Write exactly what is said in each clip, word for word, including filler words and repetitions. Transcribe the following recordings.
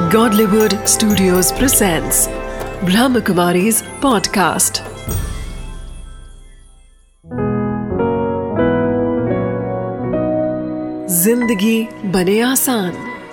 Godlywood Studios presents Brahmakumari's podcast. जिंदगी बने आसान।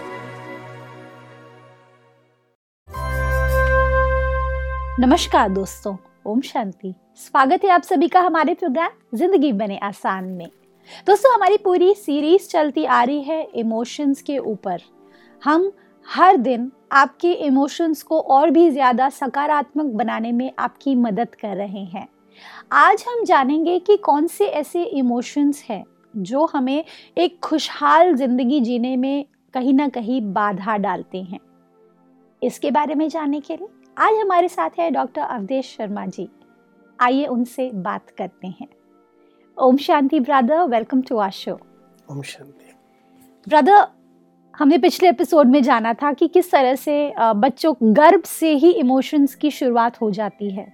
नमस्कार दोस्तों, ओम शांति। स्वागत है आप सभी का हमारे प्रोग्राम जिंदगी बने आसान में। दोस्तों, हमारी पूरी सीरीज चलती आ रही है इमोशंस के ऊपर। हम हर दिन आपके इमोशंस को और भी ज़्यादा सकारात्मक बनाने में आपकी मदद कर रहे हैं। आज हम जानेंगे कि कौन से ऐसे इमोशंस हैं जो हमें एक खुशहाल ज़िंदगी जीने में कहीं ना कहीं बाधा डालते हैं। इसके बारे में जानने के लिए आज हमारे साथ है डॉक्टर अवधेश शर्मा जी। आइए उनसे बात करते हैं। ओम शांति brother, welcome to our show. ओम शांति ब्रदर, हमने पिछले एपिसोड में जाना था कि किस तरह से बच्चों गर्भ से ही इमोशंस की शुरुआत हो जाती है।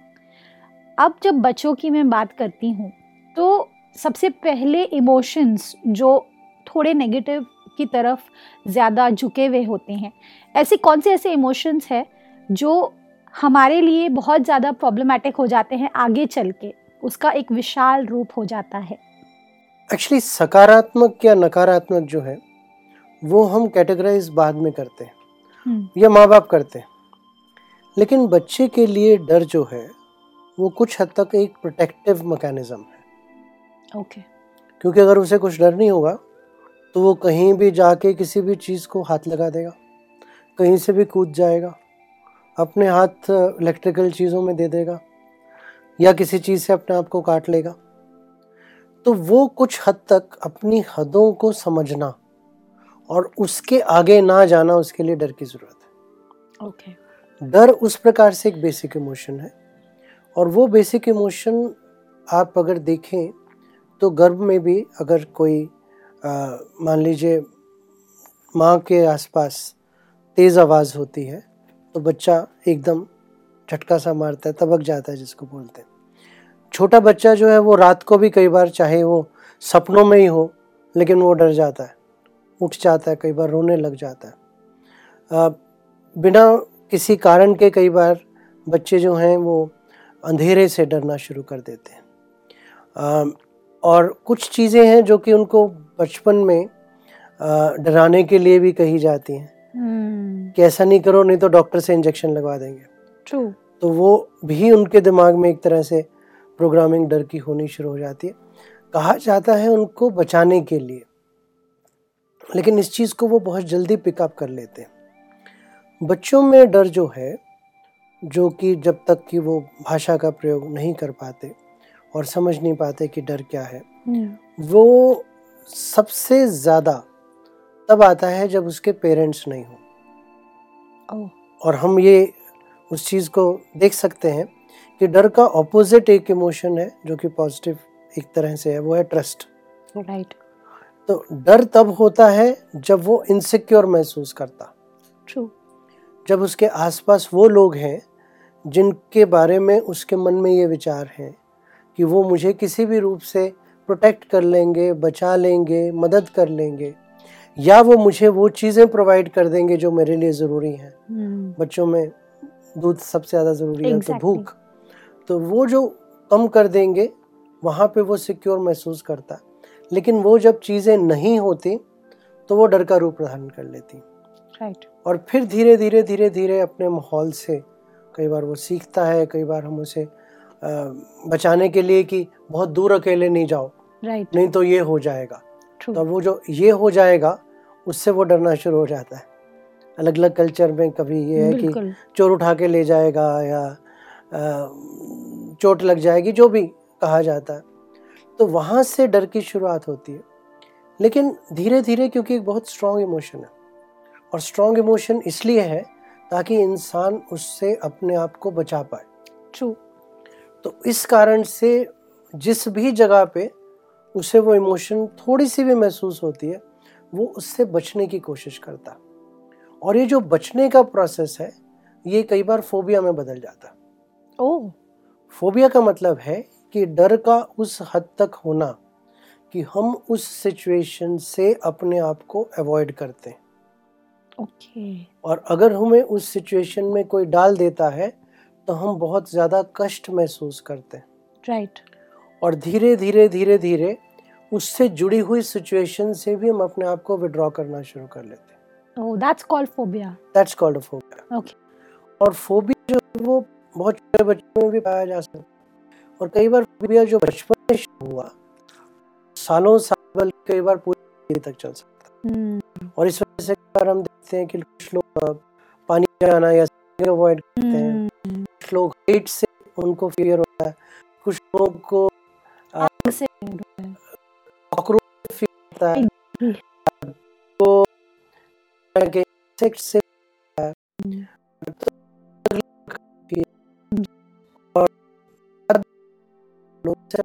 अब जब बच्चों की मैं बात करती हूँ तो सबसे पहले इमोशंस जो थोड़े नेगेटिव की तरफ ज़्यादा झुके हुए होते हैं, ऐसे कौन से ऐसे इमोशंस हैं जो हमारे लिए बहुत ज़्यादा प्रॉब्लमेटिक हो जाते हैं, आगे चल के उसका एक विशाल रूप हो जाता है? एक्चुअली सकारात्मक या नकारात्मक जो है वो हम कैटेगराइज बाद में करते हैं या माँ बाप करते हैं, लेकिन बच्चे के लिए डर जो है वो कुछ हद तक एक प्रोटेक्टिव मैकेनिज्म है। Okay okay. क्योंकि अगर उसे कुछ डर नहीं होगा तो वो कहीं भी जाके किसी भी चीज़ को हाथ लगा देगा, कहीं से भी कूद जाएगा, अपने हाथ इलेक्ट्रिकल चीज़ों में दे देगा या किसी चीज़ से अपने आप को काट लेगा। तो वो कुछ हद तक अपनी हदों को समझना और उसके आगे ना जाना, उसके लिए डर की ज़रूरत है। Okay okay. डर उस प्रकार से एक बेसिक इमोशन है और वो बेसिक इमोशन आप अगर देखें तो गर्भ में भी अगर कोई मान लीजिए माँ के आसपास तेज़ आवाज़ होती है तो बच्चा एकदम झटका सा मारता है, तबक जाता है जिसको बोलते हैं। छोटा बच्चा जो है वो रात को भी कई बार, चाहे वो सपनों में ही हो, लेकिन वो डर जाता है, उठ जाता है, कई बार रोने लग जाता है आ, बिना किसी कारण के। कई बार बच्चे जो हैं वो अंधेरे से डरना शुरू कर देते हैं आ, और कुछ चीज़ें हैं जो कि उनको बचपन में डराने के लिए भी कही जाती हैं hmm. कि ऐसा नहीं करो नहीं तो डॉक्टर से इंजेक्शन लगवा देंगे। True. तो वो भी उनके दिमाग में एक तरह से प्रोग्रामिंग डर की होनी शुरू हो जाती है। कहा जाता है उनको बचाने के लिए, लेकिन इस चीज़ को वो बहुत जल्दी पिकअप कर लेते हैं। बच्चों में डर जो है, जो कि जब तक कि वो भाषा का प्रयोग नहीं कर पाते और समझ नहीं पाते कि डर क्या है, hmm. वो सबसे ज़्यादा तब आता है जब उसके पेरेंट्स नहीं हो। oh. और हम ये उस चीज़ को देख सकते हैं कि डर का ऑपोजिट एक इमोशन है जो कि पॉजिटिव एक तरह से है, वो है ट्रस्ट। राइट। तो डर तब होता है जब वो इनसिक्योर महसूस करता। ट्रू। जब उसके आसपास वो लोग हैं जिनके बारे में उसके मन में ये विचार हैं कि वो मुझे किसी भी रूप से प्रोटेक्ट कर लेंगे, बचा लेंगे, मदद कर लेंगे, या वो मुझे वो चीज़ें प्रोवाइड कर देंगे जो मेरे लिए ज़रूरी हैं। hmm. बच्चों में दूध सबसे ज़्यादा ज़रूरी है, exactly. तो भूख, तो वो जो कम कर देंगे वहाँ पे वो सिक्योर महसूस करता। लेकिन वो जब चीज़ें नहीं होती तो वो डर का रूप धारण कर लेती। Right right. और फिर धीरे धीरे धीरे धीरे अपने माहौल से कई बार वो सीखता है, कई बार हम उसे आ, बचाने के लिए कि बहुत दूर अकेले नहीं जाओ, राइट right. नहीं तो ये हो जाएगा। True. तो वो जो ये हो जाएगा उससे वो डरना शुरू हो जाता है। अलग अलग कल्चर में कभी ये है कि चोर उठा के ले जाएगा या चोट लग जाएगी, जो भी कहा जाता है। तो वहाँ से डर की शुरुआत होती है। लेकिन धीरे धीरे, क्योंकि एक बहुत स्ट्रॉन्ग इमोशन है और स्ट्रॉन्ग इमोशन इसलिए है ताकि इंसान उससे अपने आप को बचा पाए। ट्रू। तो इस कारण से जिस भी जगह पे उसे वो इमोशन थोड़ी सी भी महसूस होती है, वो उससे बचने की कोशिश करता। और ये जो बचने का प्रोसेस है ये कई बार फोबिया में बदल जाता। ओह। फोबिया का मतलब है कि डर का उस हद तक होना कि हम उस सिचुएशन से अपने आप को अवॉइड करते हैं। ओके। और अगर हमें उस सिचुएशन में कोई डाल देता है तो हम बहुत ज़्यादा कष्ट महसूस करते हैं। राइट। और धीरे धीरे धीरे धीरे उससे जुड़ी हुई सिचुएशन से भी हम अपने आप को विड्रॉ करना शुरू कर लेते हैं। Oh, that's called phobia. That's called a phobia. Okay. और फोबिया जो है वो बहुत छोटे बच्चों में भी पाया जा सकता है। और कई बार फोबिया जो बचपन में शुरू हुआ सालों साल बल्कि कई बार पूरी जिंदगी तक चल सकता है। हम्म। और इस वजह से कई बार हम देखते हैं कि कुछ लोग पानी जाना या अवॉइड करते हैं, कुछ लोग हाइट से उनको फियर होता है, कुछ लोगों को आग से कॉकरोच फियर होता है, तो इंसेक्ट से होता है। और लोग से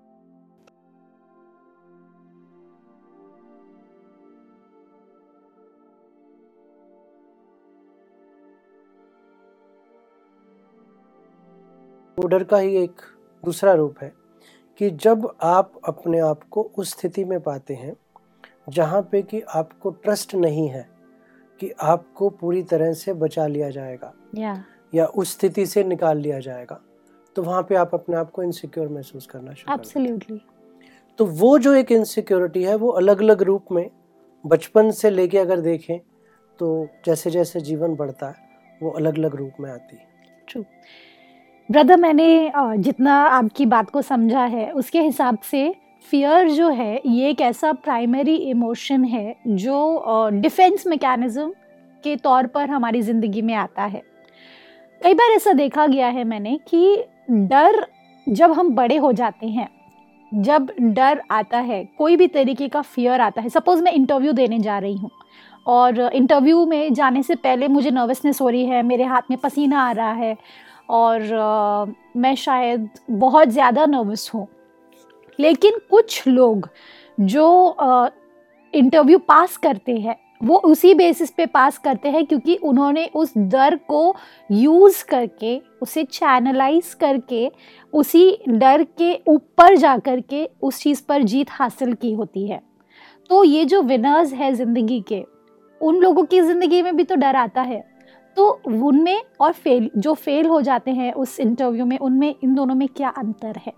डर का ही एक दूसरा रूप है कि जब आप अपने आप को उस स्थिति में पाते हैं जहाँ पे कि आपको ट्रस्ट नहीं है कि आपको पूरी तरह से बचा लिया जाएगा yeah. या उस स्थिति से निकाल लिया जाएगा, तो वहाँ पे आप अपने आप को इनसिक्योर महसूस करना शुरू करते हैं। Absolutely. तो वो जो एक इनसिक्योरिटी है वो अलग अलग रूप में बचपन से लेके अगर देखें तो जैसे जैसे जीवन बढ़ता है वो अलग अलग रूप में आती है। ट्रू ब्रदर, मैंने जितना आपकी बात को समझा है उसके हिसाब से फियर जो है ये एक ऐसा प्राइमरी इमोशन है जो डिफेंस मैकेनिज्म के तौर पर हमारी ज़िंदगी में आता है। कई बार ऐसा देखा गया है मैंने कि डर जब हम बड़े हो जाते हैं, जब डर आता है, कोई भी तरीके का फियर आता है, सपोज़ मैं इंटरव्यू देने जा रही हूँ और इंटरव्यू में जाने से पहले मुझे नर्वसनेस हो रही है, मेरे हाथ में पसीना आ रहा है और uh, मैं शायद बहुत ज़्यादा नर्वस हूँ। लेकिन कुछ लोग जो इंटरव्यू uh, पास करते हैं वो उसी बेसिस पे पास करते हैं क्योंकि उन्होंने उस डर को यूज़ करके, उसे चैनलाइज करके, उसी डर के ऊपर जा कर के उस चीज़ पर जीत हासिल की होती है। तो ये जो विनर्स है ज़िंदगी के, उन लोगों की ज़िंदगी में भी तो डर आता है, तो उनमें और फेल जो फेल हो जाते हैं उस इंटरव्यू में, उनमें इन दोनों में क्या अंतर है?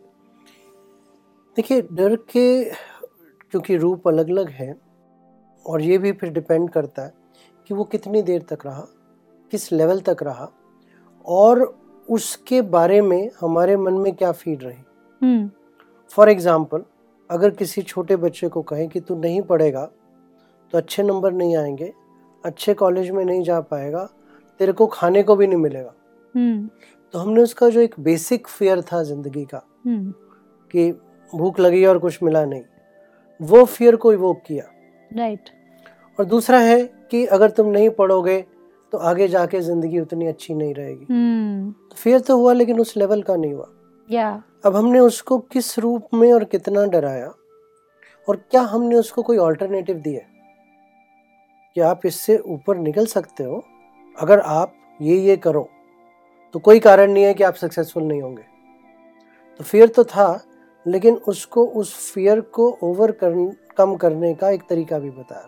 देखिए, डर के क्योंकि रूप अलग अलग हैं और ये भी फिर डिपेंड करता है कि वो कितनी देर तक रहा, किस लेवल तक रहा और उसके बारे में हमारे मन में क्या फीड रही। फॉर एग्जाम्पल, अगर किसी छोटे बच्चे को कहें कि तू नहीं पढ़ेगा तो अच्छे नंबर नहीं आएंगे, अच्छे कॉलेज में नहीं जा पाएगा, तेरे को खाने को भी नहीं मिलेगा, तो हमने उसका जो एक बेसिक फियर था जिंदगी का कि भूख लगी और कुछ मिला नहीं, वो फियर को इवोक किया। Right right. और दूसरा है कि अगर तुम नहीं पढ़ोगे तो आगे जाके जिंदगी उतनी अच्छी नहीं रहेगी। hmm. तो फियर तो हुआ लेकिन उस लेवल का नहीं हुआ। yeah. अब हमने उसको किस रूप में और कितना डराया और क्या हमने उसको कोई ऑल्टरनेटिव दिया कि आप इससे ऊपर निकल सकते हो, अगर आप ये ये करो तो कोई कारण नहीं है कि आप सक्सेसफुल नहीं होंगे। तो फियर तो था लेकिन उसको उस फियर को ओवर कर, कम करने का एक तरीका भी बताया।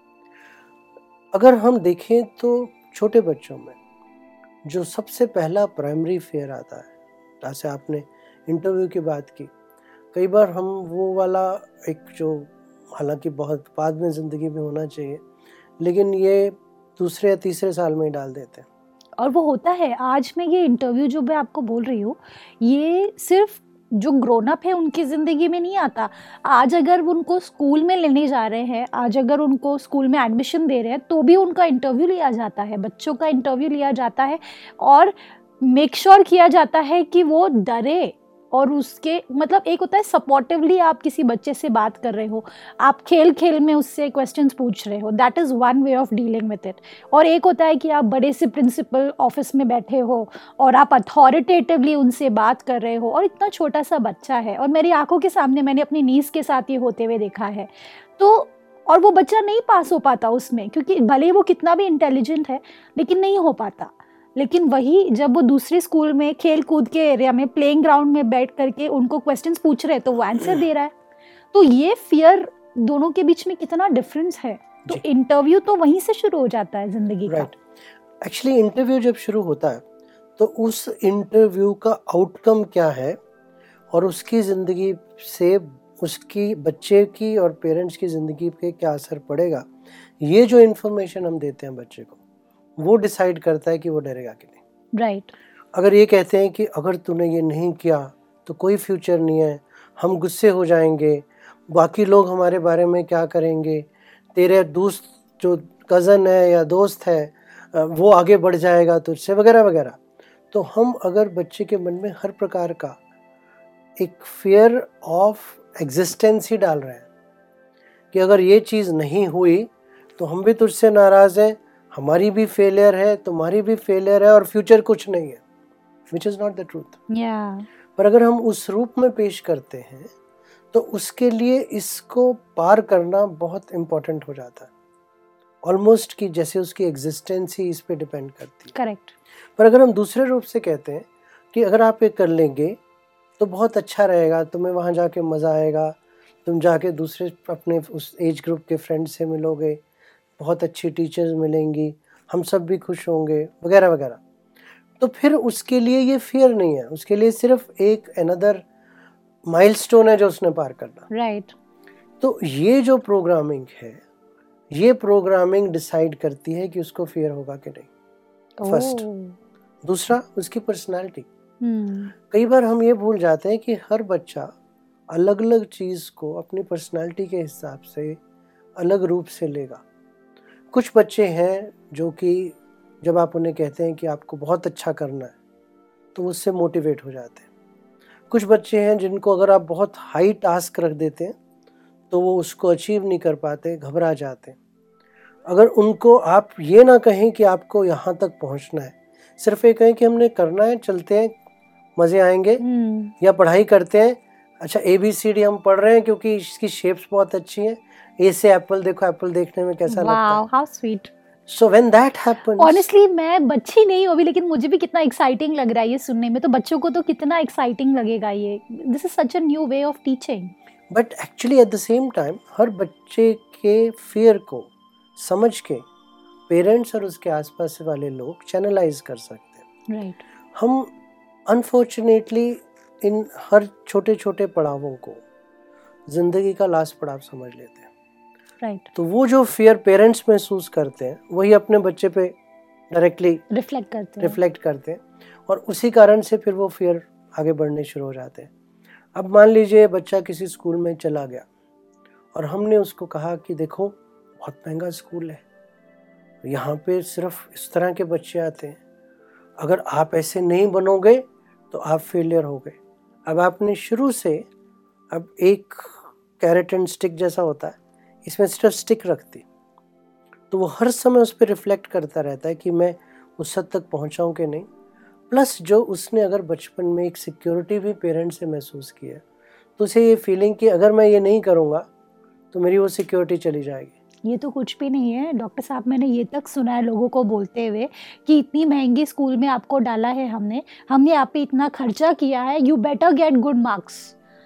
अगर हम देखें तो छोटे बच्चों में जो सबसे पहला प्राइमरी फियर आता है, जैसे आपने इंटरव्यू की बात की, कई बार हम वो वाला एक जो हालांकि बहुत बाद में ज़िंदगी में होना चाहिए लेकिन ये दूसरे या तीसरे साल में ही डाल देते हैं और वो होता है। आज मैं ये इंटरव्यू जो मैं आपको बोल रही हूँ ये सिर्फ जो ग्रोन अप है उनकी ज़िंदगी में नहीं आता। आज अगर उनको स्कूल में लेने जा रहे हैं, आज अगर उनको स्कूल में एडमिशन दे रहे हैं तो भी उनका इंटरव्यू लिया जाता है, बच्चों का इंटरव्यू लिया जाता है और मेक श्योर किया जाता है कि वो डरे। और उसके मतलब एक होता है सपोर्टिवली आप किसी बच्चे से बात कर रहे हो, आप खेल खेल में उससे क्वेश्चंस पूछ रहे हो, that is one way of dealing with it. और एक होता है कि आप बड़े से प्रिंसिपल ऑफिस में बैठे हो और आप अथॉरिटेटिवली उनसे बात कर रहे हो और इतना छोटा सा बच्चा है और मेरी आंखों के सामने मैंने अपनी नीस के साथ ये होते हुए देखा है। तो और वो बच्चा नहीं पास हो पाता उसमें, क्योंकि भले वो कितना भी इंटेलिजेंट है लेकिन नहीं हो पाता। लेकिन वही जब वो दूसरे स्कूल में खेल कूद के एरिया में प्लेइंग ग्राउंड में बैठ करके उनको क्वेश्चंस पूछ रहे तो वो आंसर दे रहा है। तो ये फियर दोनों के बीच में कितना डिफरेंस है। तो इंटरव्यू तो वहीं से शुरू हो जाता है जिंदगी का। राइट, एक्चुअली इंटरव्यू जब शुरू होता है तो उस इंटरव्यू का आउटकम क्या है और उसकी ज़िंदगी से उसकी बच्चे की और पेरेंट्स की ज़िंदगी पे क्या असर पड़ेगा, ये जो इन्फॉर्मेशन हम देते हैं बच्चे को, वो डिसाइड करता है कि वो डरेगा कि नहीं। Right right. अगर ये कहते हैं कि अगर तूने ये नहीं किया तो कोई फ्यूचर नहीं है, हम गुस्से हो जाएंगे, बाकी लोग हमारे बारे में क्या करेंगे, तेरे दोस्त जो कज़न है या दोस्त है वो आगे बढ़ जाएगा तुझसे, वगैरह वगैरह, तो हम अगर बच्चे के मन में हर प्रकार का एक फियर ऑफ एग्जिस्टेंस ही डाल रहे हैं कि अगर ये चीज़ नहीं हुई तो हम भी तुझसे नाराज़ हैं, हमारी भी फेलियर है, तुम्हारी भी फेलियर है और फ्यूचर कुछ नहीं है, which is not the truth. पर अगर हम उस रूप में पेश करते हैं तो उसके लिए इसको पार करना बहुत इम्पोर्टेंट हो जाता है, ऑलमोस्ट कि जैसे उसकी एग्जिस्टेंस ही इस पे डिपेंड करती है। करेक्ट। पर अगर हम दूसरे रूप से कहते हैं कि अगर आप ये कर लेंगे तो बहुत अच्छा रहेगा, तुम्हें वहाँ जाके मज़ा आएगा, तुम जाके दूसरे अपने उस एज ग्रुप के फ्रेंड से मिलोगे, बहुत अच्छी टीचर्स मिलेंगी, हम सब भी खुश होंगे, वगैरह वगैरह, तो फिर उसके लिए ये फियर नहीं है, उसके लिए सिर्फ एक अनदर माइलस्टोन है जो उसने पार करना। Right right. तो ये जो प्रोग्रामिंग है, ये प्रोग्रामिंग डिसाइड करती है कि उसको फियर होगा कि नहीं, फर्स्ट। oh. दूसरा, उसकी पर्सनालिटी। hmm. कई बार हम ये भूल जाते हैं कि हर बच्चा अलग अलग चीज़ को अपनी पर्सनालिटी के हिसाब से अलग रूप से लेगा। कुछ बच्चे हैं जो कि जब आप उन्हें कहते हैं कि आपको बहुत अच्छा करना है तो उससे मोटिवेट हो जाते हैं। कुछ बच्चे हैं जिनको अगर आप बहुत हाई टास्क रख देते हैं तो वो उसको अचीव नहीं कर पाते, घबरा जाते हैं। अगर उनको आप ये ना कहें कि आपको यहाँ तक पहुँचना है, सिर्फ ये कहें कि हमने करना है, चलते हैं, मज़े आएंगे, hmm. या पढ़ाई करते हैं, अच्छा ए बी सी डी हम पढ़ रहे हैं क्योंकि इसकी शेप्स बहुत अच्छी हैं, ए से एप्पल देखो, एप्पल देखने में कैसा wow, लगता है। how sweet. So when that happens, Honestly, मैं बच्ची नहीं हूँ अभी, लेकिन मुझे भी कितना एक्साइटिंग लग रहा है ये सुनने में, तो बच्चों को तो कितना एक्साइटिंग लगेगा ये। This is such a new way of teaching. But actually at the same time हर बच्चे के फियर को समझ के पेरेंट्स और उसके आसपास वाले लोग चैनलाइज कर सकते हैं। Right right. हम अनफॉर्चुनेटली इन हर छोटे छोटे पड़ावों को जिंदगी का लास्ट पड़ाव समझ लेते हैं। Right right. तो वो जो फियर पेरेंट्स महसूस करते हैं वही अपने बच्चे पे डायरेक्टली रिफ्लेक्ट करते हैं रिफ्लेक्ट करते हैं और उसी कारण से फिर वो फियर आगे बढ़ने शुरू हो जाते हैं। अब मान लीजिए बच्चा किसी स्कूल में चला गया और हमने उसको कहा कि देखो बहुत महंगा स्कूल है, यहाँ पे सिर्फ इस तरह के बच्चे आते हैं, अगर आप ऐसे नहीं बनोगे तो आप फेलियर हो गए। अब आपने शुरू से अब एक कैरेट एंड स्टिक जैसा होता है, इसमें सिर्फ स्टिक रखती, तो वो हर समय उस पर रिफ्लेक्ट करता रहता है कि मैं उस हद तक पहुँचाऊँ कि नहीं। प्लस जो उसने अगर बचपन में एक सिक्योरिटी भी पेरेंट्स से महसूस की है तो उसे ये फीलिंग कि अगर मैं ये नहीं करूँगा तो मेरी वो सिक्योरिटी चली जाएगी। ये तो कुछ भी नहीं है डॉक्टर साहब, मैंने ये तक सुना है लोगों को बोलते हुए कि इतनी महंगी स्कूल में आपको डाला है हमने हमने आप पे इतना खर्चा किया है, you better get good marks.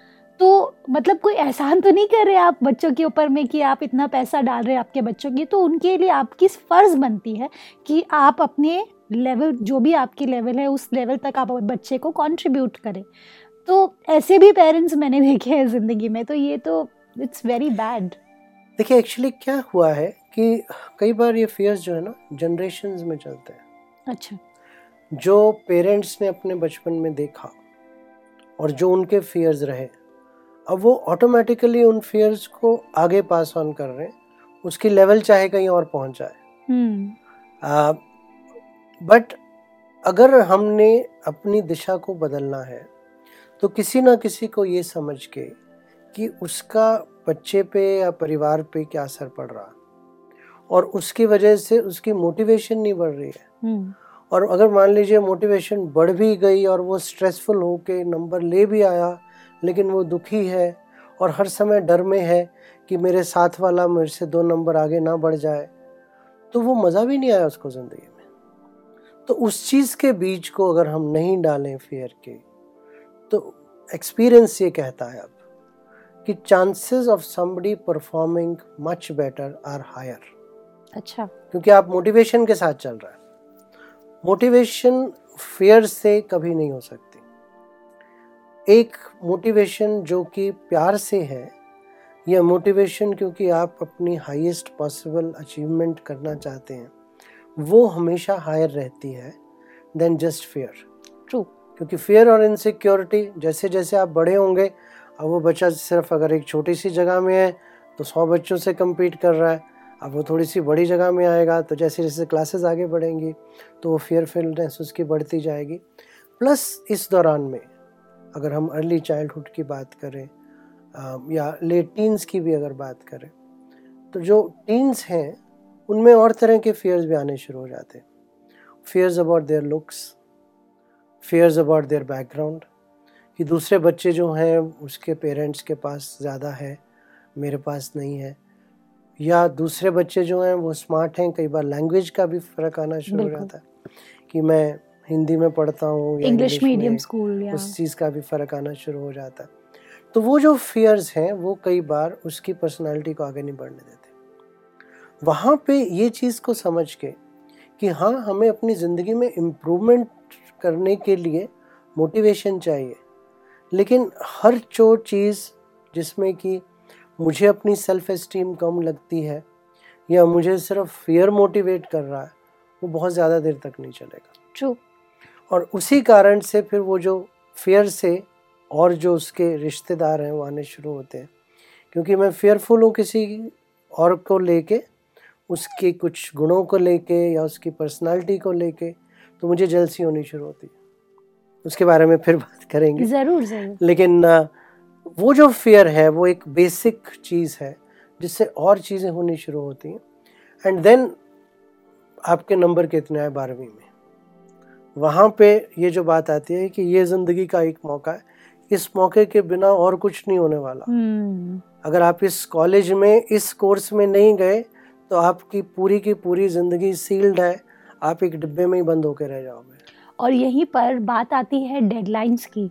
तो मतलब कोई एहसान तो नहीं कर रहे आप बच्चों के ऊपर में कि आप इतना पैसा डाल रहे हैं आपके बच्चों की, तो उनके लिए आपकी फ़र्ज़ बनती है कि आप अपने लेवल, जो भी आपकी लेवल है उस लेवल तक आप बच्चे को कंट्रीब्यूट करें। तो ऐसे भी पेरेंट्स मैंने देखे हैं ज़िंदगी में, तो ये तो इट्स वेरी बैड। देखिए एक्चुअली क्या हुआ है कि कई बार ये फियर्स जो है ना जनरेशन्स में चलते हैं। अच्छा। जो पेरेंट्स ने अपने बचपन में देखा और जो उनके फियर्स रहे, अब वो ऑटोमेटिकली उन फियर्स को आगे पास ऑन कर रहे हैं, उसकी लेवल चाहे कहीं और पहुंच जाए। हम्म बट अगर हमने अपनी दिशा को बदलना है तो किसी ना किसी को ये समझ के कि उसका बच्चे पे या परिवार पे क्या असर पड़ रहा और उसकी वजह से उसकी मोटिवेशन नहीं बढ़ रही है, और अगर मान लीजिए मोटिवेशन बढ़ भी गई और वो स्ट्रेसफुल हो के नंबर ले भी आया लेकिन वो दुखी है और हर समय डर में है कि मेरे साथ वाला मेरे से दो नंबर आगे ना बढ़ जाए, तो वो मज़ा भी नहीं आया उसको ज़िंदगी में। तो उस चीज़ के बीज को अगर हम नहीं डालें फियर के, तो एक्सपीरियंस ये कहता है अब कि chances of somebody performing much better are higher. अच्छा, क्योंकि आप मोटिवेशन के साथ चल रहा है। मोटिवेशन फियर से कभी नहीं हो सकती। एक मोटिवेशन जो कि प्यार से है, या मोटिवेशन क्योंकि आप अपनी हाईएस्ट पॉसिबल अचीवमेंट करना चाहते हैं, वो हमेशा हायर रहती है देन जस्ट फियर। ट्रू। क्योंकि फियर और इनसिक्योरिटी, जैसे जैसे आप बड़े होंगे, अब वो बच्चा सिर्फ अगर एक छोटी सी जगह में है तो सौ बच्चों से compete कर रहा है, अब वो थोड़ी सी बड़ी जगह में आएगा तो जैसे जैसे क्लासेस आगे बढ़ेंगी तो वो फियरफुलनेस उसकी बढ़ती जाएगी। प्लस इस दौरान में अगर हम अर्ली चाइल्डहुड की बात करें या लेट टीन्स की भी अगर बात करें, तो जो टीन्स हैं उनमें और तरह के फियर्स भी आने शुरू हो जाते हैं। Fears about their looks, fears about their background, कि दूसरे बच्चे जो हैं उसके पेरेंट्स के पास ज़्यादा है, मेरे पास नहीं है, या दूसरे बच्चे जो हैं वो स्मार्ट हैं। कई बार लैंग्वेज का भी फ़र्क आना शुरू हो जाता है कि मैं हिंदी में पढ़ता हूँ या इंग्लिश मीडियम स्कूल, या उस चीज़ का भी फ़र्क आना शुरू हो जाता है। तो वो जो फियर्स हैं वो कई बार उसकी पर्सनालिटी को आगे नहीं बढ़ने देते। वहाँ पे ये चीज़ को समझ के कि हाँ, हमें अपनी ज़िंदगी में इम्प्रूवमेंट करने के लिए मोटिवेशन चाहिए, लेकिन हर जो चीज़ जिसमें कि मुझे अपनी सेल्फ एस्टीम कम लगती है या मुझे सिर्फ फियर मोटिवेट कर रहा है, वो बहुत ज़्यादा देर तक नहीं चलेगा। ट्रू। और उसी कारण से फिर वो जो फियर से और जो उसके रिश्तेदार हैं वो आने शुरू होते हैं। क्योंकि मैं फियरफुल हूँ किसी और को लेके, उसके कुछ गुणों को लेके या उसकी पर्सनालिटी को लेके, तो मुझे जेलसी होनी शुरू होती है। उसके बारे में फिर बात करेंगे ज़रूर ज़रूर। लेकिन वो जो फियर है वो एक बेसिक चीज़ है जिससे और चीज़ें होनी शुरू होती हैं। एंड देन आपके नंबर कितने आए बारहवीं में, वहाँ पे ये जो बात आती है कि ये ज़िंदगी का एक मौका है, इस मौके के बिना और कुछ नहीं होने वाला। hmm. अगर आप इस कॉलेज में इस कोर्स में नहीं गए तो आपकी पूरी की पूरी ज़िंदगी सील्ड है, आप एक डिब्बे में ही बंद होकर रह जाओगे। और यहीं पर बात आती है डेडलाइंस की।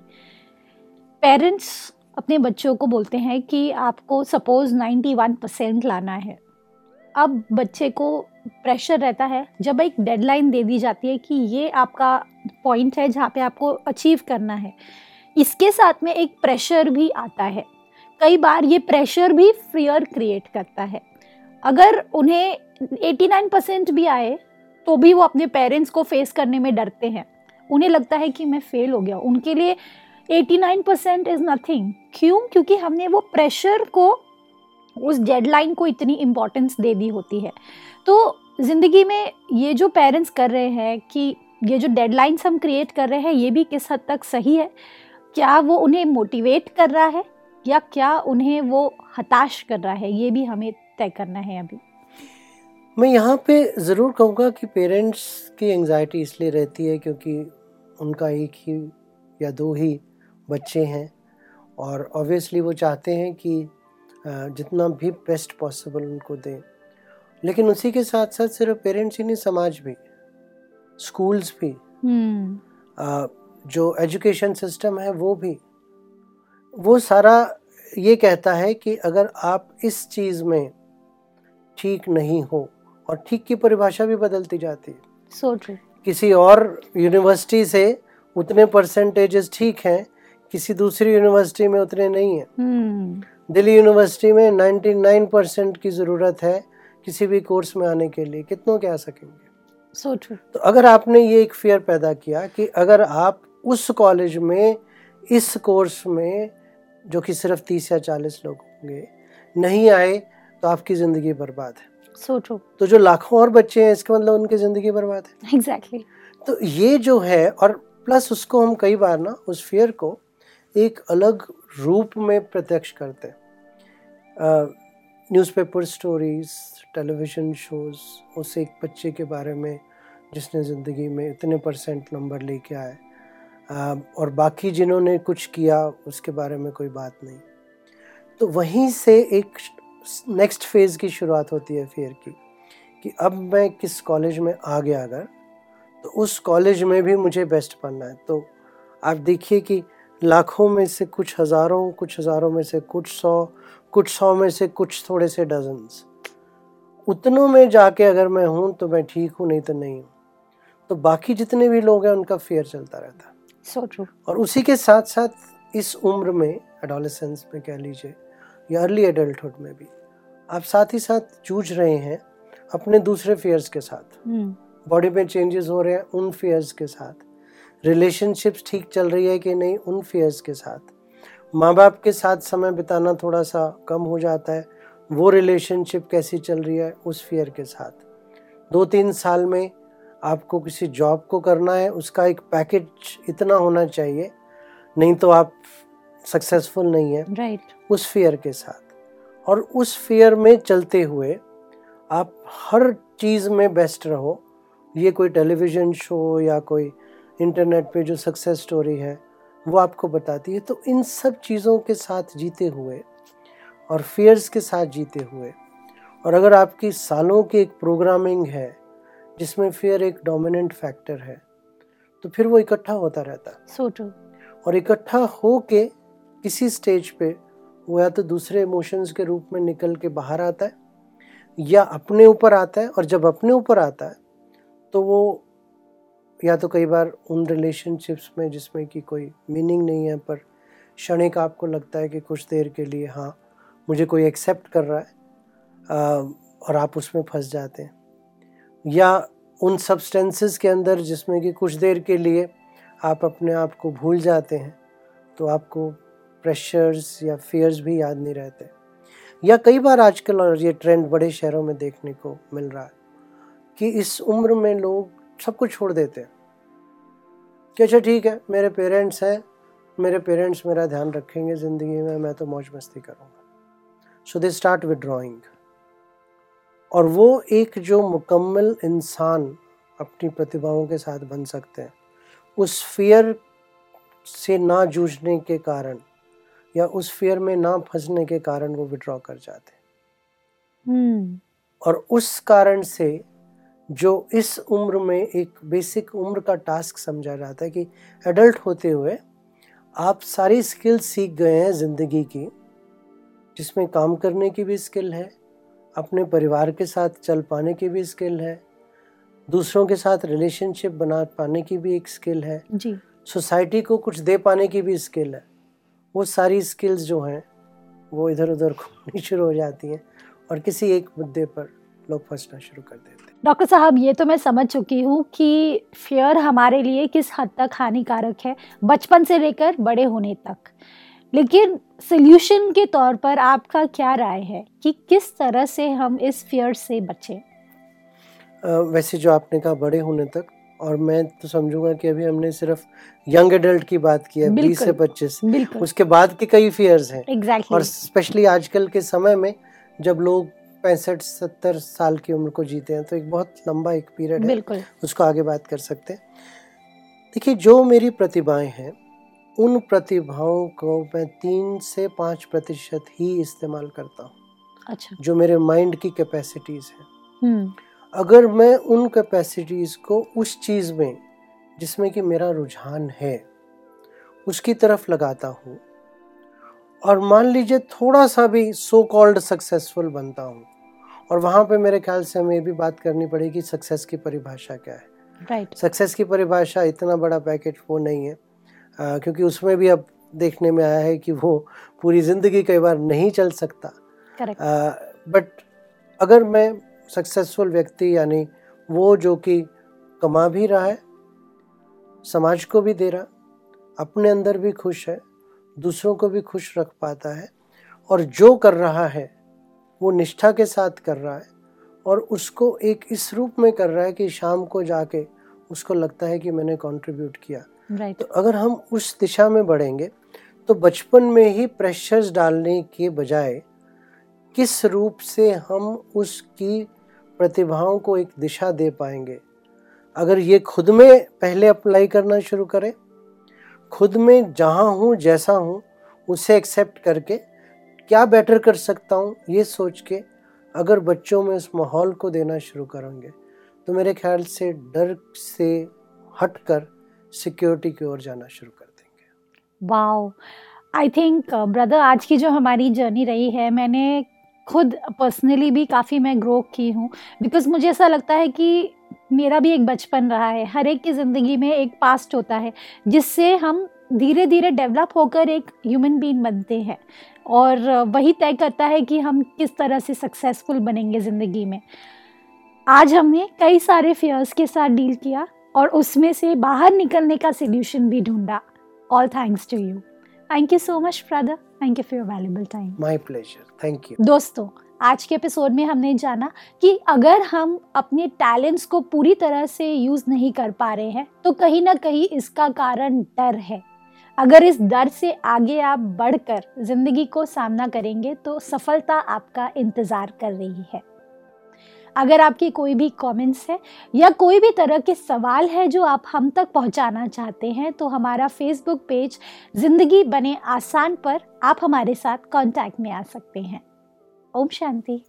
पेरेंट्स अपने बच्चों को बोलते हैं कि आपको सपोज इक्यानवे परसेंट लाना है। अब बच्चे को प्रेशर रहता है जब एक डेडलाइन दे दी जाती है कि ये आपका पॉइंट है जहाँ पे आपको अचीव करना है। इसके साथ में एक प्रेशर भी आता है। कई बार ये प्रेशर भी फियर क्रिएट करता है। अगर उन्हें नवासी परसेंट भी आए तो भी वो अपने पेरेंट्स को फेस करने में डरते हैं। उन्हें लगता है कि मैं फेल हो गया। उनके लिए नवासी परसेंट इज़ नथिंग। क्यों? क्योंकि हमने वो प्रेशर को, उस डेडलाइन को इतनी इम्पोर्टेंस दे दी होती है। तो ज़िंदगी में ये जो पेरेंट्स कर रहे हैं कि ये जो डेडलाइंस हम क्रिएट कर रहे हैं, ये भी किस हद तक सही है? क्या वो उन्हें मोटिवेट कर रहा है या क्या उन्हें वो हताश कर रहा है? ये भी हमें तय करना है अभी। मैं यहाँ पे ज़रूर कहूँगा कि पेरेंट्स की एंग्जाइटी इसलिए रहती है क्योंकि उनका एक ही या दो ही बच्चे हैं और ऑब्वियसली वो चाहते हैं कि जितना भी बेस्ट पॉसिबल उनको दें। लेकिन उसी के साथ साथ सिर्फ पेरेंट्स ही नहीं, समाज भी, स्कूल्स भी, hmm. जो एजुकेशन सिस्टम है वो भी, वो सारा ये कहता है कि अगर आप इस चीज़ में ठीक नहीं हो, और ठीक की परिभाषा भी बदलती जाती है। so true. किसी और यूनिवर्सिटी से उतने परसेंटेजेस ठीक हैं, किसी दूसरी यूनिवर्सिटी में उतने नहीं हैं। hmm. दिल्ली यूनिवर्सिटी में निन्यानवे परसेंट की ज़रूरत है किसी भी कोर्स में आने के लिए, कितनों के आ सकेंगे? so true. तो अगर आपने ये एक फियर पैदा किया कि अगर आप उस कॉलेज में इस कोर्स में जो कि सिर्फ तीस या चालीस लोग होंगे नहीं आए तो आपकी ज़िंदगी बर्बाद है। so true. तो जो लाखों और बच्चे हैं इसका मतलब उनकी ज़िंदगी बर्बाद है। exactly. तो ये जो है, और प्लस उसको हम कई बार ना उस फियर को एक अलग रूप में प्रत्यक्ष करते हैं। न्यूज़पेपर स्टोरीज, टेलीविज़न शोज़, उस एक बच्चे के बारे में जिसने ज़िंदगी में इतने परसेंट नंबर लेके आए, और बाकी जिन्होंने कुछ किया उसके बारे में कोई बात नहीं। तो वहीं से एक नेक्स्ट फेज़ की शुरुआत होती है फियर की, कि अब मैं किस कॉलेज में आ गया अगर, तो उस कॉलेज में भी मुझे बेस्ट बनना है। तो आप देखिए कि लाखों में से कुछ हज़ारों, कुछ हज़ारों में से कुछ सौ, कुछ सौ में से कुछ थोड़े से डजन्स, उतनों में जाके अगर मैं हूँ तो मैं ठीक हूँ, नहीं तो नहीं हूँ। तो बाकी जितने भी लोग हैं उनका फियर चलता रहता है। So true. और उसी के साथ साथ इस उम्र में, एडोलेसेंस में कह लीजिए या अर्ली एडल्टहुड में भी, आप साथ ही साथ जूझ रहे हैं अपने दूसरे फियर्स के साथ। बॉडी में चेंजेस हो रहे हैं उन फियर्स के साथ, रिलेशनशिप्स ठीक चल रही है कि नहीं उन फियर्स के साथ, माँ बाप के साथ समय बिताना थोड़ा सा कम हो जाता है, वो रिलेशनशिप कैसी चल रही है उस फियर के साथ। दो तीन साल में आपको किसी जॉब को करना है, उसका एक पैकेज इतना होना चाहिए, नहीं तो आप सक्सेसफुल नहीं है, राइट right. उस फियर के साथ। और उस फियर में चलते हुए आप हर चीज़ में बेस्ट रहो। ये कोई टेलीविज़न शो या कोई इंटरनेट पे जो सक्सेस स्टोरी है वो आपको बताती है। तो इन सब चीज़ों के साथ जीते हुए और फियर्स के साथ जीते हुए, और अगर आपकी सालों की एक प्रोग्रामिंग है जिसमें फियर एक डोमिनेंट फैक्टर है, तो फिर वो इकट्ठा होता रहता है। So true. और इकट्ठा हो के किसी स्टेज पे वो या तो दूसरे इमोशंस के रूप में निकल के बाहर आता है या अपने ऊपर आता है। और जब अपने ऊपर आता है तो वो या तो कई बार उन रिलेशनशिप्स में जिसमें कि कोई मीनिंग नहीं है, पर क्षणिक आपको लगता है कि कुछ देर के लिए हाँ मुझे कोई एक्सेप्ट कर रहा है, आ, और आप उसमें फंस जाते हैं। या उन सब्सटेंसेस के अंदर जिसमें कि कुछ देर के लिए आप अपने आप को भूल जाते हैं, तो आपको प्रेशर्स या फियर्स भी याद नहीं रहते। या कई बार आजकल, और ये ट्रेंड बड़े शहरों में देखने को मिल रहा है, कि इस उम्र में लोग सब कुछ छोड़ देते हैं कि अच्छा ठीक है मेरे पेरेंट्स हैं, मेरे पेरेंट्स मेरा ध्यान रखेंगे ज़िंदगी में, मैं तो मौज मस्ती करूँगा। So they start withdrawing. और वो एक जो मुकम्मल इंसान अपनी प्रतिभाओं के साथ बन सकते हैं, उस फियर से ना जूझने के कारण या उस फियर में ना फंसने के कारण वो विड्रॉ कर जाते हैं। hmm. और उस कारण से जो इस उम्र में एक बेसिक उम्र का टास्क समझा जाता है कि एडल्ट होते हुए आप सारी स्किल सीख गए हैं ज़िंदगी की, जिसमें काम करने की भी स्किल है, अपने परिवार के साथ चल पाने की भी स्किल है, दूसरों के साथ रिलेशनशिप बना पाने की भी एक स्किल है जी, सोसाइटी को कुछ दे पाने की भी स्किल है। वो सारी स्किल्स जो हैं वो इधर उधर घूमनी शुरू हो जाती हैं और किसी एक मुद्दे पर लोग फंसना शुरू कर देते हैं। डॉक्टर साहब, ये तो मैं समझ चुकी हूँ कि फियर हमारे लिए किस हद तक हानिकारक है बचपन से लेकर बड़े होने तक, लेकिन सल्यूशन के तौर पर आपका क्या राय है कि किस तरह से हम इस फियर से बचें? वैसे जो आपने कहा बड़े होने तक, और मैं तो समझूंगा कि अभी हमने सिर्फ यंग एडल्ट की बात की है, बीस से पच्चीस, उसके बाद के कई फियर्स हैं। exactly. और स्पेशली आजकल के समय में जब लोग पैंसठ सत्तर साल की उम्र को जीते हैं, तो एक बहुत लंबा एक पीरियड है, उसको आगे बात कर सकते हैं। देखिए, जो मेरी प्रतिभाएं हैं उन प्रतिभाओं को मैं तीन से पाँच प्रतिशत ही इस्तेमाल करता हूँ। अच्छा। जो मेरे माइंड की कैपेसिटीज़ हैं, अगर मैं उन कैपेसिटीज़ को उस चीज़ में जिसमें कि मेरा रुझान है उसकी तरफ लगाता हूँ, और मान लीजिए थोड़ा सा भी सो कॉल्ड सक्सेसफुल बनता हूँ, और वहाँ पे मेरे ख्याल से हमें ये भी बात करनी पड़ेगी सक्सेस की परिभाषा क्या है। राइट। सक्सेस की परिभाषा इतना बड़ा पैकेज वो नहीं है, आ, क्योंकि उसमें भी अब देखने में आया है कि वो पूरी ज़िंदगी कई बार नहीं चल सकता। करेक्ट। बट अगर मैं सक्सेसफुल व्यक्ति, यानी वो जो कि कमा भी रहा है, समाज को भी दे रहा, अपने अंदर भी खुश है, दूसरों को भी खुश रख पाता है, और जो कर रहा है वो निष्ठा के साथ कर रहा है, और उसको एक इस रूप में कर रहा है कि शाम को जाके उसको लगता है कि मैंने कंट्रीब्यूट किया। right. तो अगर हम उस दिशा में बढ़ेंगे तो बचपन में ही प्रेशर्स डालने के बजाय किस रूप से हम उसकी प्रतिभाओं को एक दिशा दे पाएंगे, अगर ये खुद में पहले अप्लाई करना शुरू करें, खुद में जहाँ हूँ जैसा हूँ उसे एक्सेप्ट करके क्या बेटर कर सकता हूँ ये सोच के अगर बच्चों में उस माहौल को देना शुरू करेंगे, तो मेरे ख्याल से डर से हटकर सिक्योरिटी की ओर जाना शुरू कर देंगे। वाओ, आई थिंक ब्रदर आज की जो हमारी जर्नी रही है, मैंने खुद पर्सनली भी काफ़ी मैं ग्रो की हूँ, बिकॉज मुझे ऐसा लगता है कि मेरा भी एक बचपन रहा है। हर एक की ज़िंदगी में एक पास्ट होता है जिससे हम धीरे धीरे डेवलप होकर एक ह्यूमन बीइंग बनते हैं, और वही तय करता है कि हम किस तरह से सक्सेसफुल बनेंगे ज़िंदगी में। आज हमने कई सारे फियर्स के साथ डील किया और उसमें से बाहर निकलने का सॉल्यूशन भी ढूंढा। All thanks to you. Thank you so much brother, thank you for your valuable time. My pleasure, thank you. दोस्तों, आज के एपिसोड में हमने जाना कि अगर हम अपने टैलेंट्स को पूरी तरह से यूज़ नहीं कर पा रहे हैं तो कहीं ना कहीं इसका कारण डर है। अगर इस डर से आगे आप बढ़कर ज़िंदगी को सामना करेंगे तो सफलता आपका इंतज़ार कर रही है। अगर आपकी कोई भी कमेंट्स है या कोई भी तरह के सवाल है जो आप हम तक पहुंचाना चाहते हैं तो हमारा फेसबुक पेज ज़िंदगी बने आसान पर आप हमारे साथ कांटेक्ट में आ सकते हैं। ओम शांति।